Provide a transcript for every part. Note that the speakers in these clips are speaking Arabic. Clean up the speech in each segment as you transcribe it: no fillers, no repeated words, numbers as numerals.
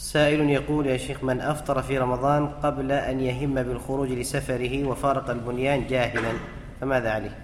سائل يقول: يا شيخ، من أفطر في رمضان قبل أن يهم بالخروج لسفره وفارق البنيان جاهلا فماذا عليه؟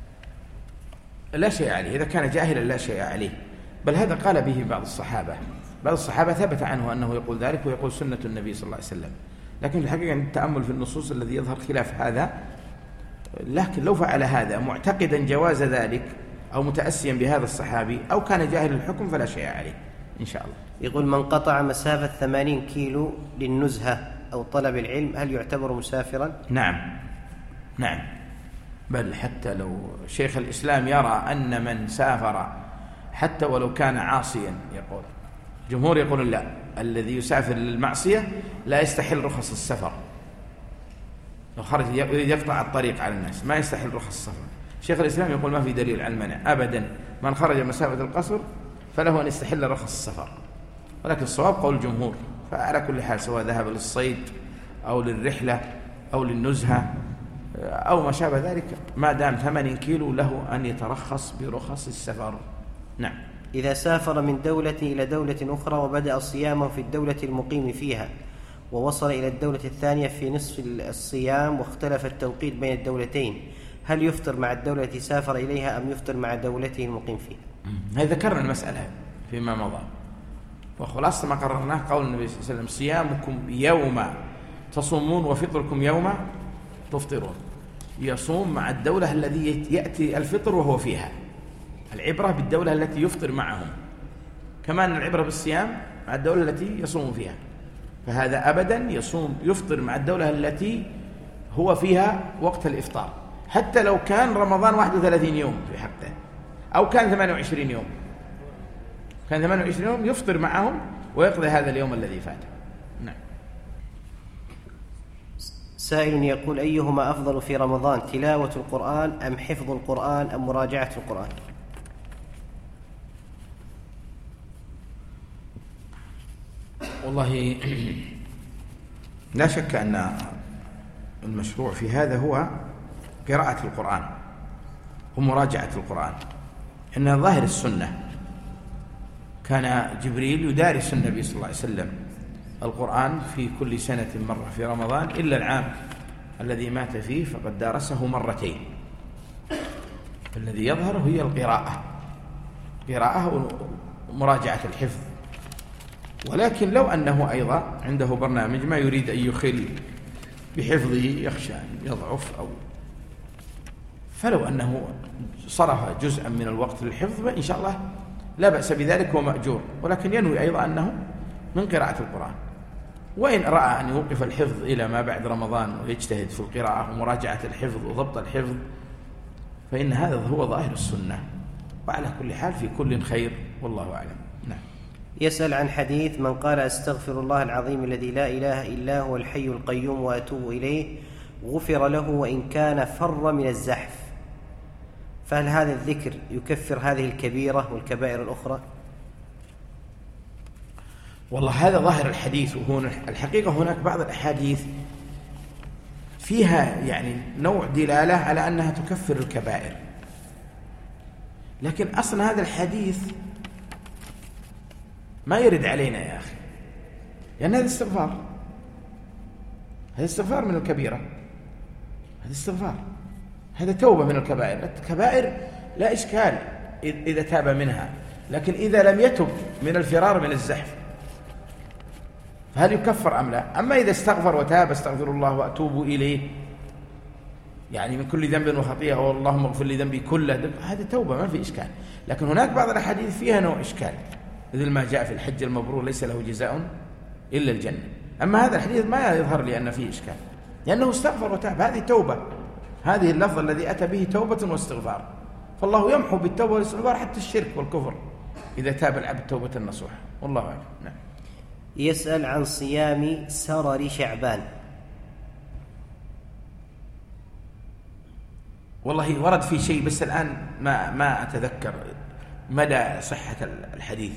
لا شيء عليه، إذا كان جاهلا لا شيء عليه، بل هذا قال به بعض الصحابة ثبت عنه أنه يقول ذلك ويقول سنة النبي صلى الله عليه وسلم. لكن الحقيقة التأمل في النصوص الذي يظهر خلاف هذا. لكن لو فعل هذا معتقدا جواز ذلك أو متأسيا بهذا الصحابي أو كان جاهل الحكم فلا شيء عليه إن شاء الله. يقول: من قطع مسافة 80 كيلو للنزهة أو طلب العلم هل يعتبر مسافرا؟ نعم، بل حتى لو شيخ الإسلام يرى أن من سافر حتى ولو كان عاصيا، يقول جمهور يقول لا، الذي يسافر للمعصية لا يستحل رخص السفر، لو خرج يقطع الطريق على الناس ما يستحل رخص السفر. شيخ الإسلام يقول ما في دليل على المنع أبدا، من خرج مسافة القصر فله أن يستحل رخص السفر، ولكن الصواب قول الجمهور. فعلى كل حال سواء ذهب للصيد أو للرحلة أو للنزهة أو ما شابه ذلك، ما دام 80 كيلو له أن يترخص برخص السفر. نعم. إذا سافر من دولة إلى دولة أخرى وبدأ صيامه في الدولة المقيم فيها ووصل إلى الدولة الثانية في نصف الصيام واختلف التوقيت بين الدولتين، هل يفطر مع الدولة التي سافر إليها أم يفطر مع دولته المقيم فيها؟ هذا ذكرنا المسألة فيما مضى، وخلاصة ما قررناه قول النبي صلى الله عليه وسلم: صيامكم يوم تصومون وفطركم يوم تفطرون. يصوم مع الدولة الذي يأتي الفطر وهو فيها، العبرة بالدولة التي يفطر معهم، كمان العبرة بالصيام مع الدولة التي يصوم فيها. فهذا أبدا يفطر مع الدولة التي هو فيها وقت الإفطار، حتى لو كان رمضان 31 يوم في حقه أو كان 28 يوم، كان 28 يوم يفطر معهم ويقضي هذا اليوم الذي فات. نعم. سائل يقول: أيهما أفضل في رمضان، تلاوة القرآن أم حفظ القرآن أم مراجعة القرآن؟ والله لا شك أن المشروع في هذا هو قراءة القرآن ومراجعة القرآن، إن ظاهر السنة كان جبريل يدارس النبي صلى الله عليه وسلم القرآن في كل سنة مرة في رمضان، إلا العام الذي مات فيه فقد دارسه مرتين. الذي يظهر هي قراءة ومراجعة الحفظ، ولكن لو أنه أيضا عنده برنامج ما يريد أن يخل بحفظه، يخشى أن يضعف فلو أنه صرف جزءا من الوقت للحفظ فإن شاء الله لا بأس بذلك ومأجور، ولكن ينوي أيضا أنه من قراءة القرآن. وإن رأى أن يوقف الحفظ إلى ما بعد رمضان ويجتهد في القراءة ومراجعة الحفظ وضبط الحفظ فإن هذا هو ظاهر السنة، وعلى كل حال في كل خير والله أعلم. نعم. يسأل عن حديث: من قال أستغفر الله العظيم الذي لا إله إلا هو الحي القيوم وأتوب إليه غفر له وإن كان فر من الزحف، فهل هذا الذكر يكفر هذه الكبيرة والكبائر الأخرى؟ والله هذا ظاهر الحديث، وهنا الحقيقة هناك بعض الأحاديث فيها يعني نوع دلالة على أنها تكفر الكبائر، لكن أصلا هذا الحديث ما يرد علينا يا أخي، لأن هذا استغفار من الكبيرة، هذا استغفار، هذا توبة من الكبائر. الكبائر لا إشكال إذا تاب منها، لكن إذا لم يتب من الفرار من الزحف فهل يكفر أم لا؟ أما إذا استغفر وتاب استغفر الله وأتوب إليه يعني من كل ذنب وخطيئة واللهم اغفر لي ذنبي كله، هذا توبة ما في إشكال. لكن هناك بعض الأحاديث فيها نوع إشكال، مثل ما جاء في الحج المبرور ليس له جزاء إلا الجنة. أما هذا الحديث ما يظهر لي أن فيه إشكال، لأنه استغفر وتاب، هذه توبة، هذه اللفظ الذي أتى به توبة واستغفار، فالله يمحو بالتوبة والاستغفار حتى الشرك والكفر إذا تاب العبد توبة نصوحة والله أعلم. نعم. يسأل عن صيام سرر شعبان. والله ورد في شيء بس الآن ما أتذكر مدى صحة الحديث،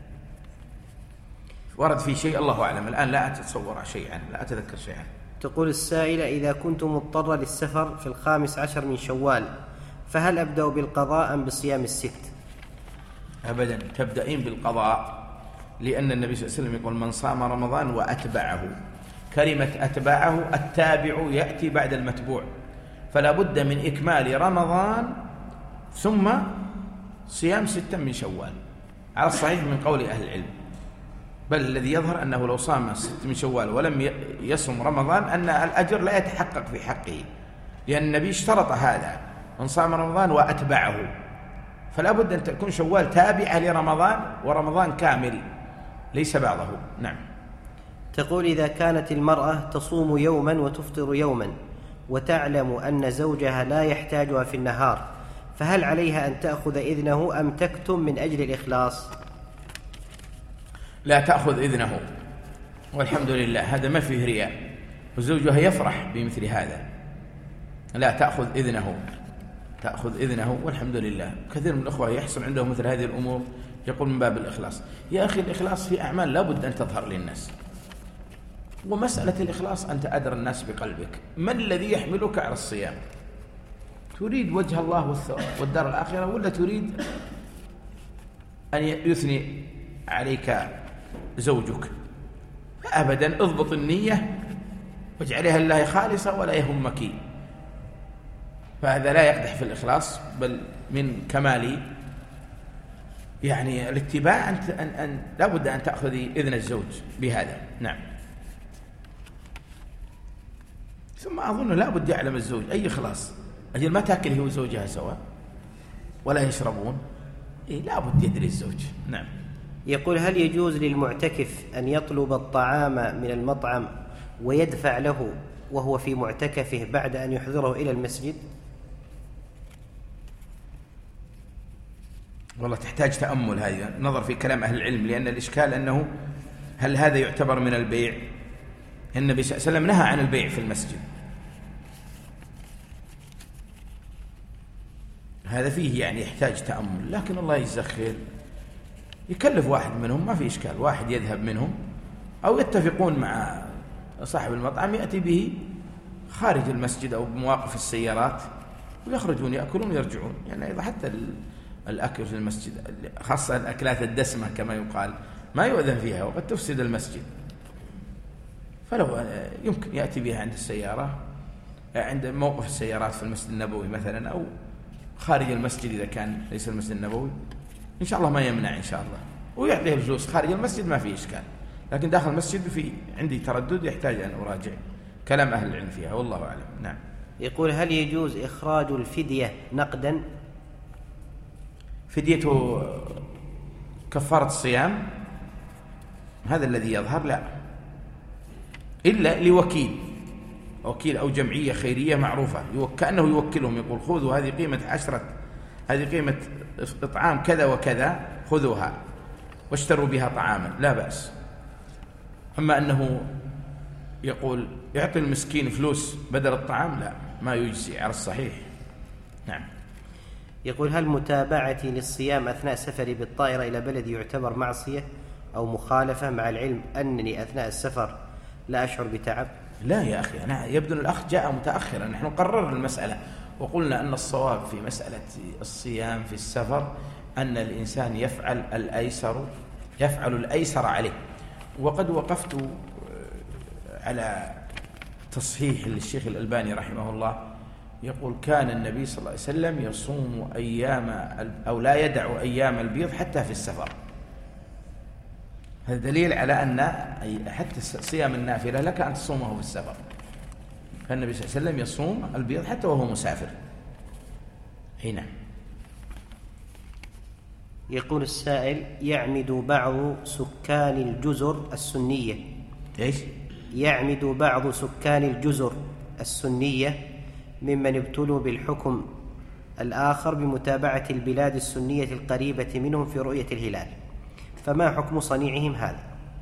ورد في شيء الله أعلم، الآن لا أتصور شيئا، لا أتذكر شيئا. تقول السائلة: إذا كنت مضطر للسفر في 15 من شوال فهل أبدأ بالقضاء أم بصيام الست؟ أبدا، تبدأين بالقضاء، لأن النبي صلى الله عليه وسلم يقول من صام رمضان وأتبعه. كلمة أتبعه التابع يأتي بعد المتبوع، فلا بد من إكمال رمضان ثم صيام 6 من شوال على الصحيح من قول أهل العلم. بل الذي يظهر أنه لو صام 6 من شوال ولم يصم رمضان أن الأجر لا يتحقق في حقه، لأن النبي اشترط هذا من صام رمضان وأتبعه، فلا بد أن تكون شوال تابعة لرمضان ورمضان كامل ليس بعضه. نعم. تقول إذا كانت المرأة تصوم يوما وتفطر يوما وتعلم أن زوجها لا يحتاجها في النهار، فهل عليها أن تأخذ إذنه أم تكتم من أجل الإخلاص؟ لا تأخذ إذنه، والحمد لله، هذا ما فيه رياء، وزوجها يفرح بمثل هذا. لا تأخذ إذنه، تأخذ إذنه والحمد لله. كثير من الأخوة يحصل عندهم مثل هذه الأمور، يقول من باب الإخلاص. يا أخي الإخلاص في أعمال لا بد أن تظهر للناس، ومسألة الإخلاص أنت أدرى الناس بقلبك. ما الذي يحملك على الصيام؟ تريد وجه الله والدار الآخرة، ولا تريد أن يثني عليك زوجك؟ أبدا، اضبط النية واجعلها لله خالصة ولا يهمك، فهذا لا يقدح في الإخلاص، بل من كمال يعني الاتباع أن لا بد أن تأخذي إذن الزوج بهذا. نعم. ثم أظن لا بد يعلم الزوج أي إخلاص، أجل ما تأكل هي وزوجها سوا ولا يشربون، لا بد يدري الزوج. نعم. يقول هل يجوز للمعتكف أن يطلب الطعام من المطعم ويدفع له وهو في معتكفه بعد أن يحضره إلى المسجد؟ والله تحتاج تأمل هذه، نظر في كلام أهل العلم، لأن الإشكال أنه هل هذا يعتبر من البيع؟ النبي صلى الله عليه وسلم نهى عن البيع في المسجد، هذا فيه يعني يحتاج تأمل. لكن الله يجزاه خير، يكلف واحد منهم ما في إشكال، واحد يذهب منهم أو يتفقون مع صاحب المطعم يأتي به خارج المسجد أو بمواقف السيارات ويخرجون يأكلون ويرجعون. يعني إذا حتى الأكل في المسجد، خاصة الأكلات الدسمة كما يقال، ما يؤذن فيها وقد تفسد المسجد، فلو يمكن يأتي بها عند السيارة، عند موقف السيارات في المسجد النبوي مثلا، أو خارج المسجد إذا كان ليس المسجد النبوي، إن شاء الله ما يمنع إن شاء الله، ويعطيه الفلوس. خارج المسجد ما في إشكال، لكن داخل المسجد في عندي تردد، يحتاج أن أراجع كلام أهل العلم فيها، والله أعلم. نعم. يقول هل يجوز إخراج الفدية نقدا؟ فديته كفارة الصيام هذا الذي يظهر، لا، إلا لوكيل أو جمعية خيرية معروفة، كأنه يوكلهم، يقول خذوا هذه قيمة 10، هذه قيمة إطعام كذا وكذا، خذوها واشتروا بها طعاما، لا بأس. أما أنه يقول يعطي المسكين فلوس بدل الطعام، لا، ما يجزي على الصحيح. نعم. يقول هل متابعتي للصيام أثناء سفري بالطائرة إلى بلدي يعتبر معصية أو مخالفة، مع العلم أنني أثناء السفر لا أشعر بتعب؟ لا يا أخي، أنا يبدو أن الأخ جاء متأخرا. نحن قررنا المسألة وقلنا أن الصواب في مسألة الصيام في السفر أن الإنسان يفعل الأيسر عليه. وقد وقفت على تصحيح للشيخ الألباني رحمه الله، يقول كان النبي صلى الله عليه وسلم يصوم أيام أو لا يدع أيام البيض حتى في السفر. هذا دليل على أن حتى صيام النافلة لك أن تصومه في السفر، فالنبي صلى الله عليه وسلم يصوم البيض حتى وهو مسافر. هنا يقول السائل يعمد بعض سكان الجزر السنية، إيش؟ يعمد بعض سكان الجزر السنية ممن ابتلوا بالحكم الآخر بمتابعة البلاد السنية القريبة منهم في رؤية الهلال، فما حكم صنيعهم هذا؟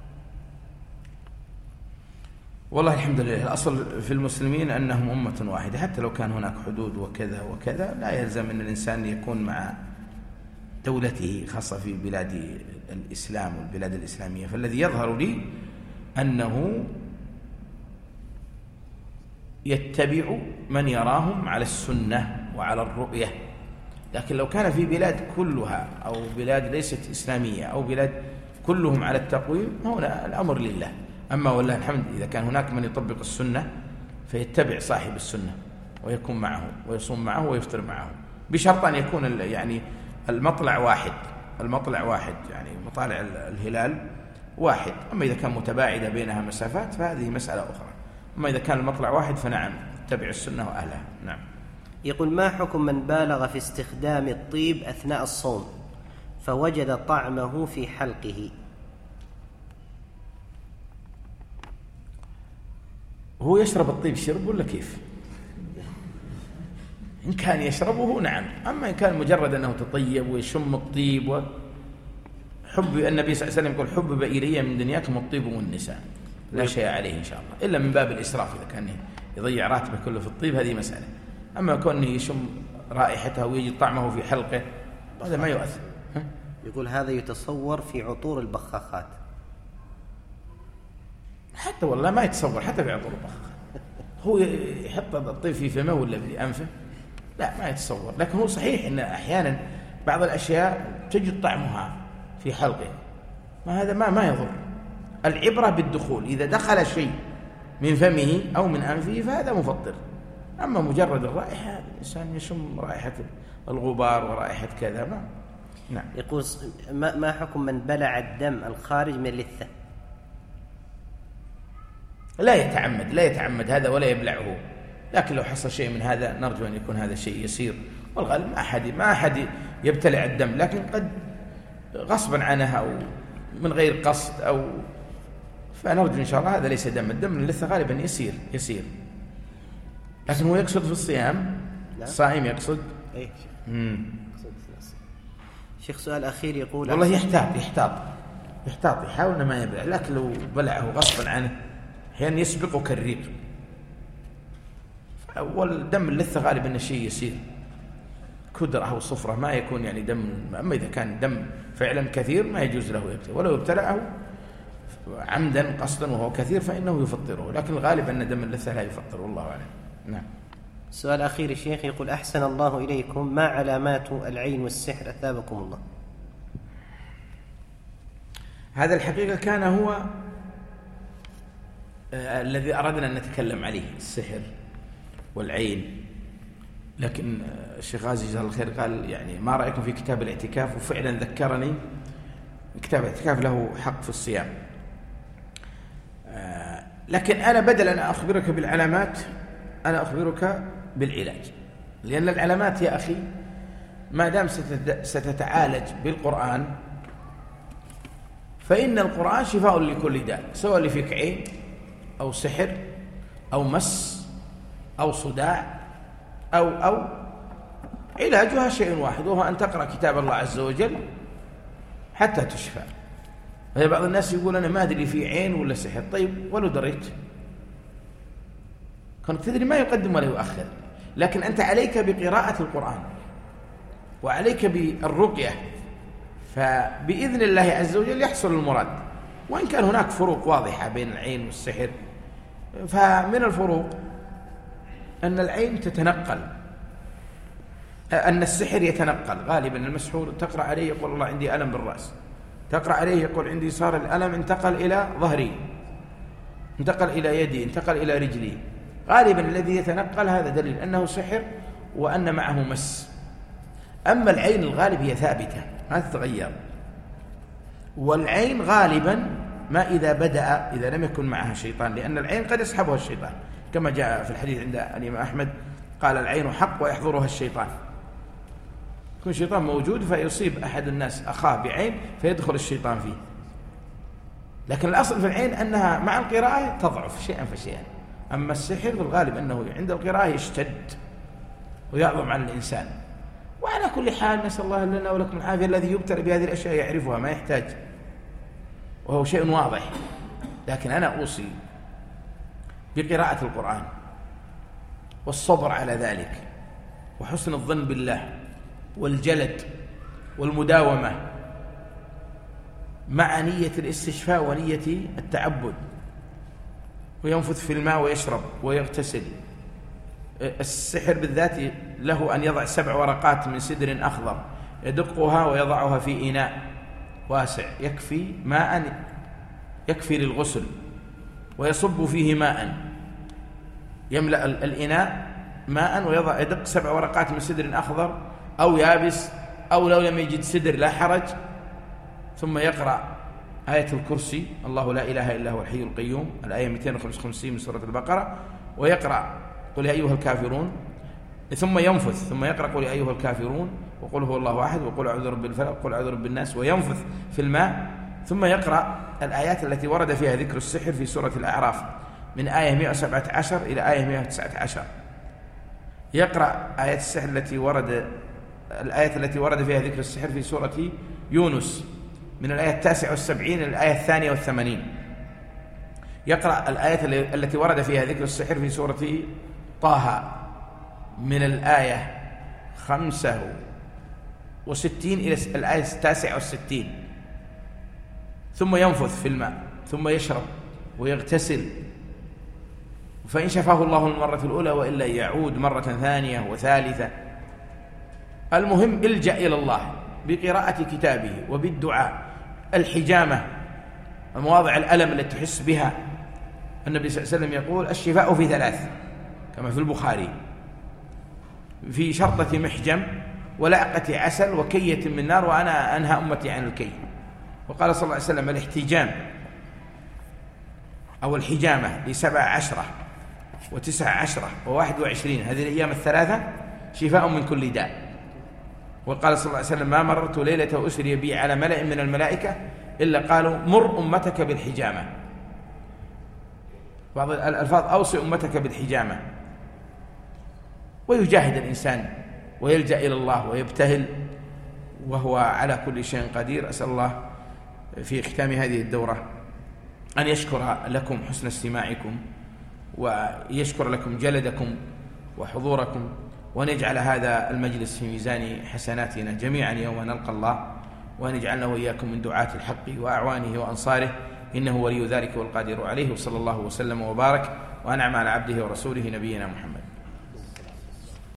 والله الحمد لله، الأصل في المسلمين أنهم أمة واحدة، حتى لو كان هناك حدود وكذا وكذا، لا يلزم أن الإنسان يكون مع دولته، خاصة في بلاد الإسلام والبلاد الإسلامية. فالذي يظهر لي أنه يتبع من يراهم على السنة وعلى الرؤية. لكن لو كان في بلاد كلها أو بلاد ليست إسلامية أو بلاد كلهم على التقويم، هنا الأمر لله. أما والله الحمد إذا كان هناك من يطبق السنة فيتبع صاحب السنة ويكون معه ويصوم معه ويفطر معه، بشرط أن يكون يعني المطلع واحد يعني مطالع الهلال واحد. أما إذا كان متباعدة بينها مسافات فهذه مسألة أخرى. أما إذا كان المطلع واحد فنعم اتبع السنة وأهلها. نعم. يقول: ما حكم من بالغ في استخدام الطيب أثناء الصوم فوجد طعمه في حلقه؟ هو يشرب الطيب شرب ولا كيف؟ إن كان يشربه نعم، أما إن كان مجرد أنه تطيب ويشم الطيب حب النبي صلى الله عليه وسلم يقول: حبب إلي من دنياكم الطيب والنساء، لا شيء عليه إن شاء الله، إلا من باب الإسراف إذا كان يضيع راتبه كله في الطيب، هذه مسألة. أما كونه يشم رائحته ويجد طعمه في حلقه هذا ما يؤثر. يقول: هذا يتصور في عطور البخاخات. حتى والله ما يتصور حتى في عطور البخاخات. هو يحط الطيب في فمه ولا في أنفه؟ لا ما يتصور. لكن هو صحيح أن أحيانا بعض الأشياء تجد طعمها في حلقه، ما هذا ما يضر. العبرة بالدخول، إذا دخل شيء من فمه أو من أنفه فهذا مفطر. أما مجرد الرائحة الإنسان يشم رائحة الغبار ورائحة كذا ما. نعم. يقول: ما حكم من بلع الدم الخارج من اللثة؟ لا يتعمد هذا ولا يبلعه، لكن لو حصل شيء من هذا نرجو أن يكون هذا شيء يسير، والغالب ما أحد يبتلع الدم، لكن قد غصبا عنها أو من غير قصد أو فنرجو إن شاء الله هذا ليس دم. الدم من اللثة غالبا يسير، لكن هو يقصد في الصيام. الصائم يقصد إيه؟ شيخ سؤال أخير يقول: والله يحتاط يحاول ما يبلع، لكن لو بلعه غصبا عنه أحيانا يسبقك الريق. والدم اللثة غالبا شيء يسير، كدرة أو صفرة، ما يكون يعني دم. أما إذا كان دم فعلا كثير ما يجوز له يقتل، ولو ابتلعه عمدا قصدا وهو كثير فإنه يفطره، لكن الغالب أن دم اللثة لا يفطر، والله أعلم. نعم. سؤال أخير الشيخ يقول: أحسن الله إليكم، ما علامات العين والسحر أثابكم الله؟ هذا الحقيقة كان هو الذي أردنا أن نتكلم عليه، السحر والعين، لكن الشيخ غازي جزاه الله خير قال يعني ما رأيكم في كتاب الاعتكاف، وفعلا ذكرني كتاب الاعتكاف له حق في الصيام. لكن أنا بدل أن أخبرك بالعلامات أنا أخبرك بالعلاج، لأن العلامات يا أخي ما دام ستتعالج بالقرآن فإن القرآن شفاء لكل داء، سواء اللي فيك عين أو سحر أو مس أو صداع أو علاجها شيء واحد، وهو أن تقرأ كتاب الله عز وجل حتى تشفى. بعض الناس يقول أنا ما أدري في عين ولا سحر. طيب ولو دريت كنت تدري ما يقدم ولا يؤخر، لكن أنت عليك بقراءة القرآن وعليك بالرقية، فبإذن الله عز وجل يحصل المراد. وإن كان هناك فروق واضحة بين العين والسحر، فمن الفروق أن العين تتنقل، أن السحر يتنقل. غالبا المسحور تقرأ عليه يقول الله عندي ألم بالرأس، تقرأ عليه يقول عندي صار الألم انتقل إلى ظهري، انتقل إلى يدي، انتقل إلى رجلي. غالبا الذي يتنقل هذا دليل أنه سحر وأن معه مس. أما العين الغالب هي ثابتة ما تتغير، والعين غالبا ما إذا لم يكن معها شيطان، لأن العين قد يسحبها الشيطان كما جاء في الحديث عند الإمام أحمد قال العين حق ويحضرها الشيطان. يكون الشيطان موجود فيصيب أحد الناس أخاه بعين فيدخل الشيطان فيه. لكن الأصل في العين أنها مع القراءة تضعف شيئا فشيئا. أما السحر في الغالب أنه عند القراءة يشتد ويعظم عن الإنسان. وعلى كل حال نسأل الله لنا ولكم العافية، الذي يبتلى بهذه الأشياء يعرفها ما يحتاج، وهو شيء واضح. لكن أنا أوصي بقراءة القرآن والصبر على ذلك وحسن الظن بالله والجلد والمداومة مع نية الاستشفاء ونية التعبد، وينفث في الماء ويشرب ويغتسل. السحر بالذات له أن يضع 7 ورقات من سدر أخضر يدقها ويضعها في إناء واسع يكفي ماء، يكفي للغسل، ويصب فيه ماء، يملأ الإناء ماء ويضع يدق 7 ورقات من سدر أخضر أو يابس، أو لو لم يجد سدر لا حرج، ثم يقرأ آية الكرسي الله لا إله إلا هو الحي القيوم، الآية 255 من سورة البقرة، ويقرأ قل يا أيها الكافرون، ثم ينفث، ثم يقرأ قل يا أيها الكافرون وقل هو الله أحد وقل أعوذ برب الفلق وقل أعوذ برب الناس، وينفث في الماء، ثم يقرأ الآيات التي ورد فيها ذكر السحر في سورة الأعراف من آية 117 إلى آية 119. يقرأ آيات السحر الآية التي ورد فيها ذكر السحر في سورة يونس من الآية 79 إلى الآية 82. يقرأ الآية التي ورد فيها ذكر السحر في سورة طه من الآية 65 إلى الآية 69، ثم ينفث في الماء، ثم يشرب ويغتسل، فإن شفاه الله المرة الأولى، وإلا يعود مرة ثانية وثالثة. المهم الجأ إلى الله بقراءة كتابه وبالدعاء. الحجامة، مواضع الألم التي تحس بها، النبي صلى الله عليه وسلم يقول الشفاء في 3 كما في البخاري، في شرطة محجم ولعقة عسل وكية من نار، وأنا أنهى أمتي عن الكي. وقال صلى الله عليه وسلم الاحتجام أو الحجامة ل17 و19 و21 هذه الأيام ال3 شفاء من كل داء. وقال صلى الله عليه وسلم ما مررت ليلة أسري بي على ملأ من الملائكة إلا قالوا مر أمتك بالحجامة. بعض الألفاظ أوصي أمتك بالحجامة. ويجاهد الإنسان ويلجأ إلى الله ويبتهل وهو على كل شيء قدير. أسأل الله في ختام هذه الدورة أن يشكر لكم حسن استماعكم، ويشكر لكم جلدكم وحضوركم، وأن يجعل هذا المجلس في ميزان حسناتنا جميعا يوم نلقى الله، وأن يجعلنا وإياكم من دعاة الحق وأعوانه وأنصاره، إنه ولي ذلك والقادر عليه. وصلى الله وسلم وبارك وأنعم على عبده ورسوله نبينا محمد.